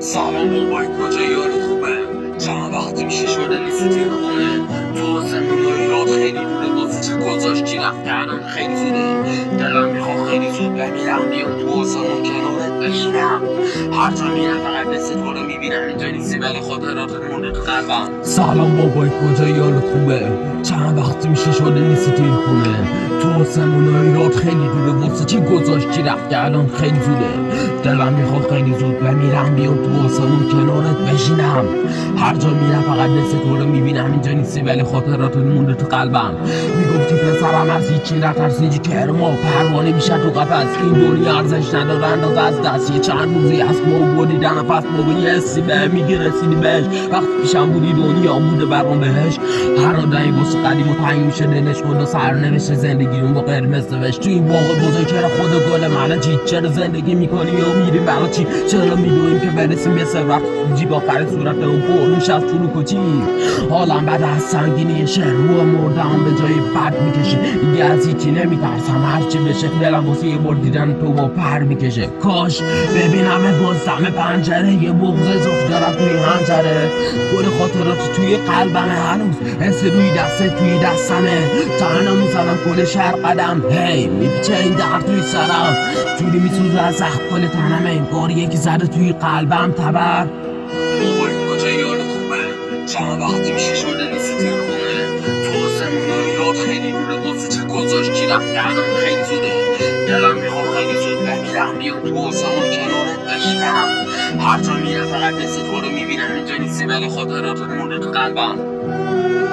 سلام بابای کجایی حالت خوبه؟ چند وقتی میشه شده نیستی توی خونه تو آسمون و ایراد خیلی دوره واسه چه گذاشتی رفت الان خیلی زوده دلم میخواد خیلی زود بمیرم بیام تو آسمون کنارت بشینم هر جا میرم فقط مثل تو رو میبینم اینجا نیستی ولی خاطراتت مونده تو قلبم. سلام بابای کجایی حالت خوبه؟ چند وقتی میشه شده نیستی توی خونه تو آسمون و ایراد خیلی دوره واسه چی گذاشتی رفت الان خیلی زوده دلم میخواد خیلی زود بمیرم بیام تو آسمون کنارت بشینم هر جا میرم فقط مثل تو رو میبینم اینجا نیستی ولی خاطراتت مونده تو قلبم. میگفتی پسرم از هیچی نترسی کرما پروانه میشه تو قفس این دنیا ارزش نداره انداز از دست یه چند روزی از ما بودی نفس بابا یه حسی به میگه رسیدی بهش وقتی پیشم بودی دنیا بوده برام بهش هر آدمی واسه قدیم و تنگ میشه دلش خدا سرنوشت زندگی اون با قرمز نوشت تو این باغ بزرگ چرا خدا گل منه چی چرا زندگی میکنی و میری برای چی چرا میدونیم که برسیم به سر وقت جیب آخر صورت اون پر میشه از طول و کچی حالم بعد از سنگینی شهر رو مردم به جای بد میکشه دیگه از هیچی نمیترسم هرچی بشه دلم واسه یه بار دیدن تو با پر میکشه کاش ببینم باز دم پنجره یه بغض اضافه دارم توی هنجره گل خاطرات توی قلبمه هنوز حس روی دسته توی دستمه تنم میزنم کل شهر قدم هی میپیچه این درد توی سرم جوری میسوزه از زخم کل تنم انگار یکی زده توی قلبم تبر. بابای کجایی حالت خوبه؟ چند وقتی میشه شده نیستی توی خونه تو آسمون و ایراد خیلی دوره واسه چه گذاشتی رفت الان خیلی زوده دلم میخواد خیلی زود بمیرم بیام تو آسمون کنارت بشینم هر جا میرم فقط مثل تو رو میبینم اینجا نیستی ولی خاطراتت مونده تو قلبم.